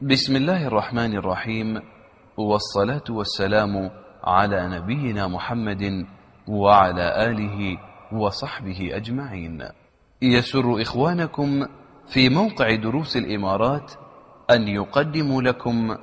بسم الله الرحمن الرحيم، والصلاة والسلام على نبينا محمد وعلى آله وصحبه أجمعين. يسر إخوانكم في موقع دروس الإمارات أن يقدموا لكم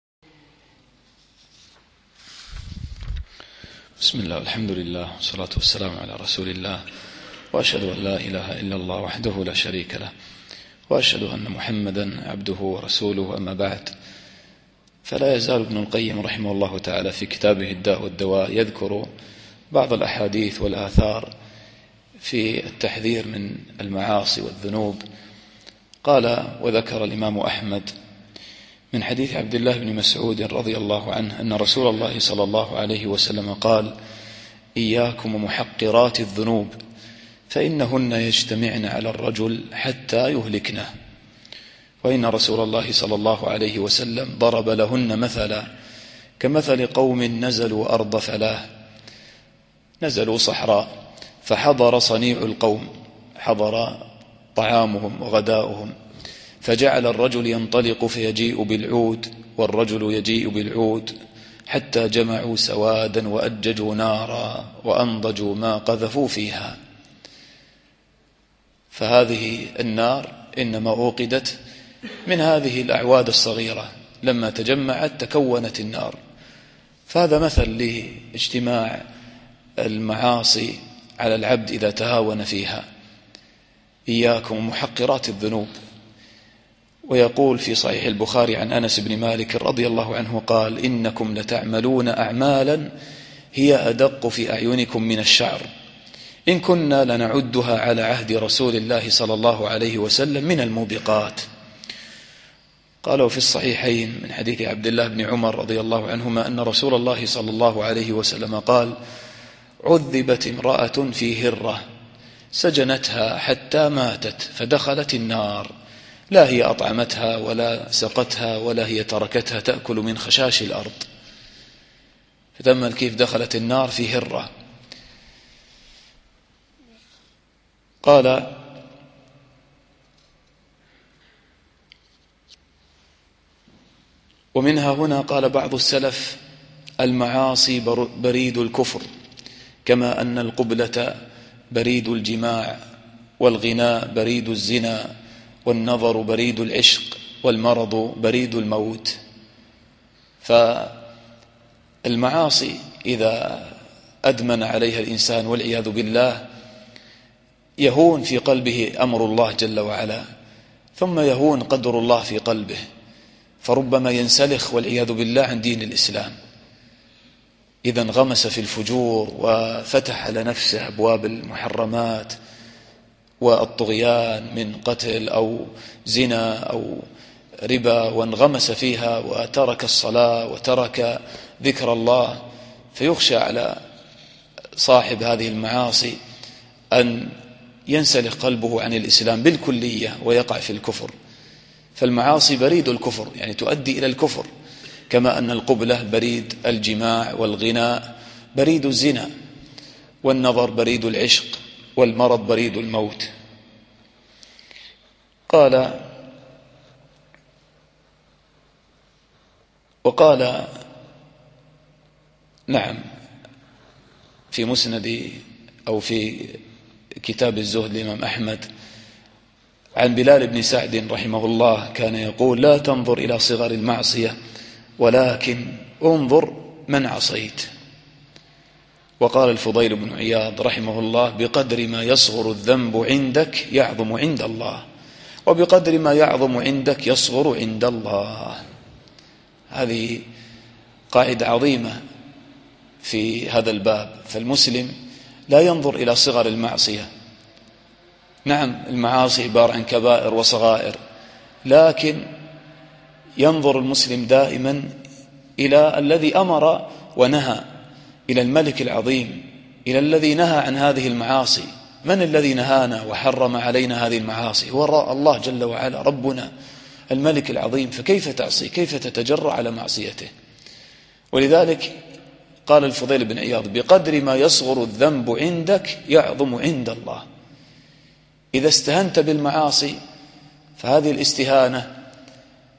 بسم الله والحمد لله والصلاة والسلام على رسول الله، وأشهد أن لا إله إلا الله وحده لا شريك له، وأشهد أن محمدا عبده ورسوله. أما بعد، فلا يزال ابن القيم رحمه الله تعالى في كتابه الداء والدواء يذكر بعض الأحاديث والآثار في التحذير من المعاصي والذنوب. قال: وذكر الإمام أحمد من حديث عبد الله بن مسعود رضي الله عنه أن رسول الله صلى الله عليه وسلم قال: إياكم ومحقرات الذنوب فإنهن يجتمعن على الرجل حتى يهلكنه. وإن رسول الله صلى الله عليه وسلم ضرب لهن مثلا كمثل قوم نزلوا أرض فلاه، نزلوا صحراء، فحضر صنيع القوم، حضر طعامهم وغداؤهم، فجعل الرجل ينطلق فيجيء بالعود والرجل يجيء بالعود حتى جمعوا سوادا وأججوا نارا وأنضجوا ما قذفوا فيها. فهذه النار إنما أوقدت من هذه الأعواد الصغيرة، لما تجمعت تكونت النار. فهذا مثل لاجتماع المعاصي على العبد إذا تهاون فيها. إياكم محقرات الذنوب. ويقول في صحيح البخاري عن أنس بن مالك رضي الله عنه قال: إنكم لتعملون أعمالا هي أدق في أعينكم من الشعر، إن كنا لنعدها على عهد رسول الله صلى الله عليه وسلم من الموبقات. قالوا في الصحيحين من حديث عبد الله بن عمر رضي الله عنهما أن رسول الله صلى الله عليه وسلم قال: عذبت امرأة في هرة سجنتها حتى ماتت فدخلت النار، لا هي أطعمتها ولا سقتها ولا هي تركتها تأكل من خشاش الأرض. فتأمل كيف دخلت النار في هرة. قال: ومنها هنا قال بعض السلف: المعاصي بريد الكفر، كما أن القبلة بريد الجماع، والغناء بريد الزنا، والنظر بريد العشق، والمرض بريد الموت. فالمعاصي إذا أدمن عليها الإنسان والعياذ بالله يهون في قلبه أمر الله جل وعلا، ثم يهون قدر الله في قلبه، فربما ينسلخ والعياذ بالله عن دين الإسلام إذا انغمس في الفجور وفتح على نفسه أبواب المحرمات والطغيان من قتل أو زنا أو ربا، وانغمس فيها وترك الصلاة وترك ذكر الله. فيخشى على صاحب هذه المعاصي أن ينسلخ قلبه عن الإسلام بالكلية ويقع في الكفر. فالمعاصي بريد الكفر، يعني تؤدي إلى الكفر، كما أن القبلة بريد الجماع، والغناء بريد الزنا، والنظر بريد العشق، والمرض بريد الموت. وقال نعم في مسند أو في كتاب الزهد الإمام أحمد عن بلال بن سعد رحمه الله كان يقول: لا تنظر إلى صغر المعصية ولكن انظر من عصيت. وقال الفضيل بن عياض رحمه الله: بقدر ما يصغر الذنب عندك يعظم عند الله، وبقدر ما يعظم عندك يصغر عند الله. هذه قاعدة عظيمة في هذا الباب. فالمسلم لا ينظر إلى صغر المعصية. نعم المعاصي عبارة عن كبائر وصغائر، لكن ينظر المسلم دائما إلى الذي أمر ونهى، إلى الملك العظيم، إلى الذي نهى عن هذه المعاصي. من الذي نهانا وحرم علينا هذه المعاصي؟ هو الله جل وعلا، ربنا الملك العظيم. فكيف تعصي؟ كيف تتجرأ على معصيته؟ ولذلك قال الفضيل بن عياض: بقدر ما يصغر الذنب عندك يعظم عند الله. إذا استهنت بالمعاصي فهذه الاستهانة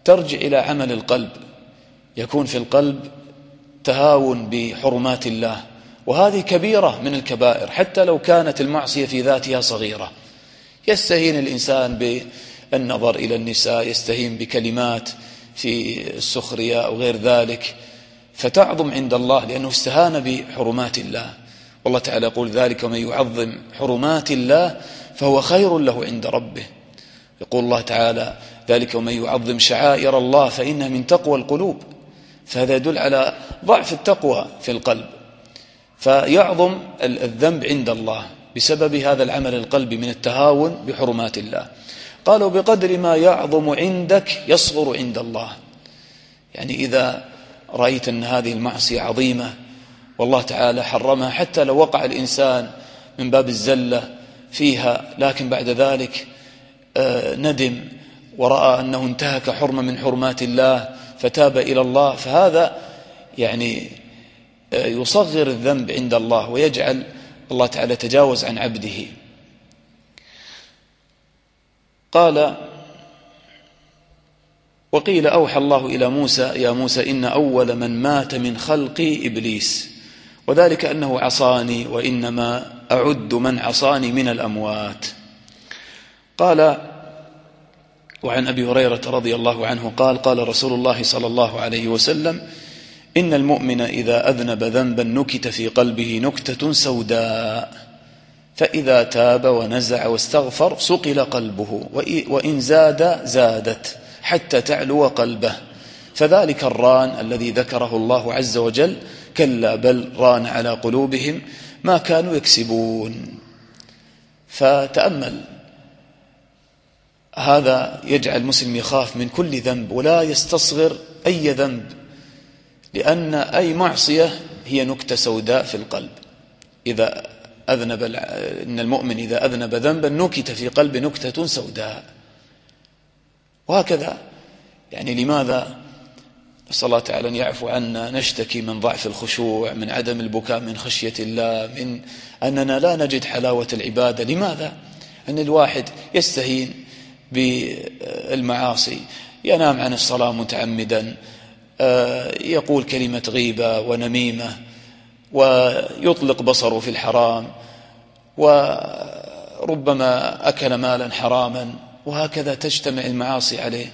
ترجع إلى عمل القلب، يكون في القلب تهاون بحرمات الله، وهذه كبيرة من الكبائر حتى لو كانت المعصية في ذاتها صغيرة. يستهين الإنسان بالنظر إلى النساء، يستهين بكلمات في السخرية أو غير ذلك، فتعظم عند الله لأنه استهان بحرمات الله. والله تعالى يقول: ذلك ومن يعظم حرمات الله فهو خير له عند ربه. يقول الله تعالى: ذلك ومن يعظم شعائر الله فإنها من تقوى القلوب. فهذا يدل على ضعف التقوى في القلب، فيعظم الذنب عند الله بسبب هذا العمل القلبي من التهاون بحرمات الله. قالوا: بقدر ما يعظم عندك يصغر عند الله. يعني إذا رأيت أن هذه المعصية عظيمة والله تعالى حرمها، حتى لو وقع الإنسان من باب الزلة فيها، لكن بعد ذلك ندم ورأى أنه انتهك حرمة من حرمات الله فتاب إلى الله، فهذا يعني يصغر الذنب عند الله ويجعل الله تعالى تجاوز عن عبده. قال: وقيل أوحى الله إلى موسى: يا موسى إن أول من مات من خلقي إبليس، وذلك أنه عصاني، وإنما أعد من عصاني من الأموات. قال: وعن أبي هريرة رضي الله عنه قال: قال رسول الله صلى الله عليه وسلم: إن المؤمن إذا أذنب ذنبا نكت في قلبه نكتة سوداء، فإذا تاب ونزع واستغفر صقل قلبه، وإن زاد زادت حتى تعلو قلبه، فذلك الران الذي ذكره الله عز وجل، كلا بل ران على قلوبهم ما كانوا يكسبون. فتأمل، هذا يجعل المسلم يخاف من كل ذنب ولا يستصغر أي ذنب، لأن أي معصية هي نكتة سوداء في القلب. إن المؤمن إذا أذنب ذنبا نكت في قلب نكتة سوداء. وهكذا يعني لماذا نسأل الله تعالى أن يعفو عنا نشتكي من ضعف الخشوع، من عدم البكاء من خشية الله، من أننا لا نجد حلاوة العبادة؟ لماذا؟ أن الواحد يستهين بالمعاصي، ينام عن الصلاة متعمدا، يقول كلمة غيبة ونميمة، ويطلق بصره في الحرام، وربما أكل مالا حراما، وهكذا تجتمع المعاصي عليه.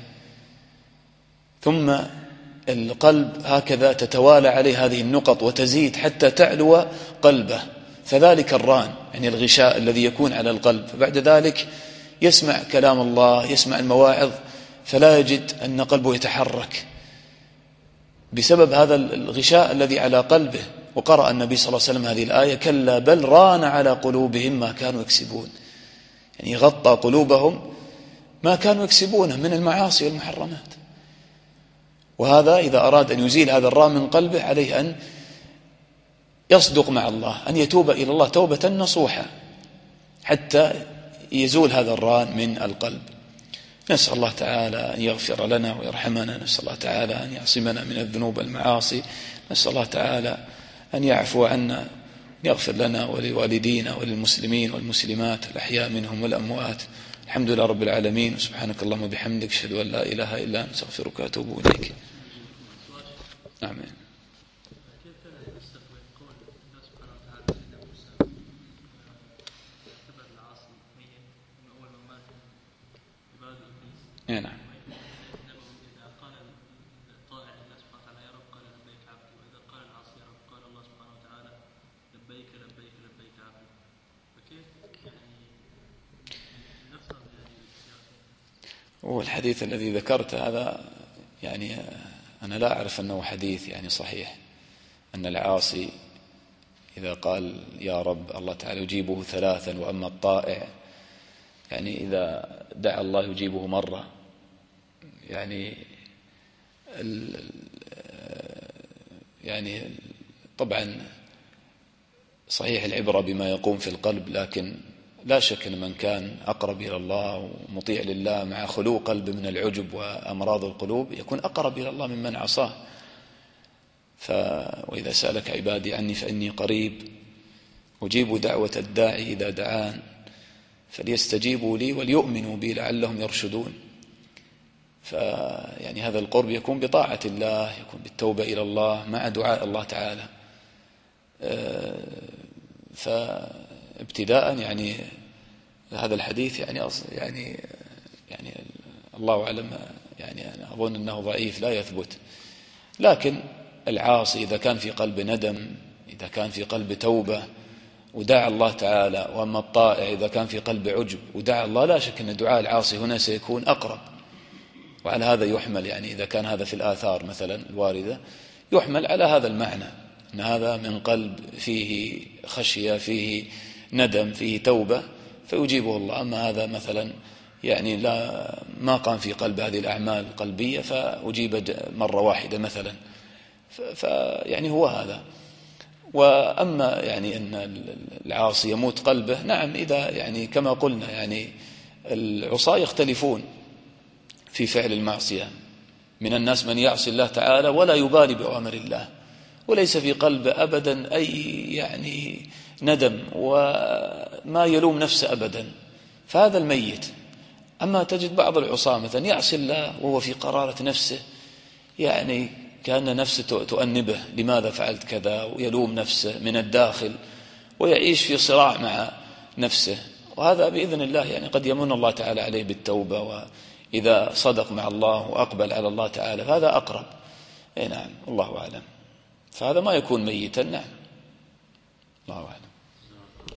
ثم القلب هكذا تتوالى عليه هذه النقط وتزيد حتى تعلو قلبه، فذلك الران يعني الغشاء الذي يكون على القلب. فبعد ذلك يسمع كلام الله، يسمع المواعظ، فلا يجد أن قلبه يتحرك بسبب هذا الغشاء الذي على قلبه. وقرأ النبي صلى الله عليه وسلم هذه الآية: كلا بل ران على قلوبهم ما كانوا يكسبون، يعني غطى قلوبهم ما كانوا يكسبونه من المعاصي والمحرمات. وهذا إذا أراد أن يزيل هذا الران من قلبه عليه أن يصدق مع الله، أن يتوب إلى الله توبة نصوحة حتى يزول هذا الران من القلب. نسأل الله تعالى أن يغفر لنا ويرحمنا، نسأل الله تعالى أن يعصمنا من الذنوب والمعاصي، نسأل الله تعالى أن يعفو عنا، يغفر لنا ولوالدينا وللمسلمين والمسلمات الأحياء منهم والأموات. الحمد لله رب العالمين، سبحانك اللهم وبحمدك، أشهد أن لا إله إلا أنت، أستغفرك وأتوب إليك. آمين. نعم. والحديث الذي ذكرت هذا يعني أنا لا أعرف أنه حديث يعني صحيح، أن العاصي إذا قال يا رب الله تعالى يجيبه ثلاثا، وأما الطائع يعني إذا دعا الله يجيبه مرة. يعني طبعا صحيح العبرة بما يقوم في القلب، لكن لا شك أن من كان أقرب إلى الله ومطيع لله مع خلو قلب من العجب وأمراض القلوب يكون أقرب إلى الله ممن عصاه. وإذا سألك عبادي عني فإني قريب أجيب دعوة الداعي إذا دعان فليستجيبوا لي وليؤمنوا بي لعلهم يرشدون. فيعني هذا القرب يكون بطاعة الله، يكون بالتوبة إلى الله مع دعاء الله تعالى. فابتداء يعني هذا الحديث يعني الله أعلم، يعني أنا أظن أنه ضعيف لا يثبت، لكن العاصي إذا كان في قلب ندم، إذا كان في قلب توبة ودعا الله تعالى، وأما الطائع إذا كان في قلب عجب ودعا الله، لا شك أن دعاء العاصي هنا سيكون أقرب. وعلى هذا يحمل، يعني إذا كان هذا في الآثار مثلا الواردة يحمل على هذا المعنى، أن هذا من قلب فيه خشية، فيه ندم، فيه توبة، فيجيبه الله. أما هذا مثلا يعني ما قام في قلب هذه الأعمال القلبية فأجيب مرة واحدة مثلا، فيعني هو هذا. وأما يعني أن العاصي يموت قلبه، نعم، إذا يعني كما قلنا يعني العصاة يختلفون في فعل المعصية. من الناس من يعصي الله تعالى ولا يبالي بأوامر الله، وليس في قلبه أبدا أي يعني ندم وما يلوم نفسه أبدا، فهذا الميت. أما تجد بعض العصاة مثلا يعصي الله وهو في قرارة نفسه، يعني كأن نفسه تؤنبه لماذا فعلت كذا، ويلوم نفسه من الداخل ويعيش في صراع مع نفسه. وهذا بإذن الله يعني قد يمن الله تعالى عليه بالتوبة، وإذا صدق مع الله وأقبل على الله تعالى فهذا أقرب. نعم، الله أعلم. فهذا ما يكون ميتا. نعم، الله أعلم.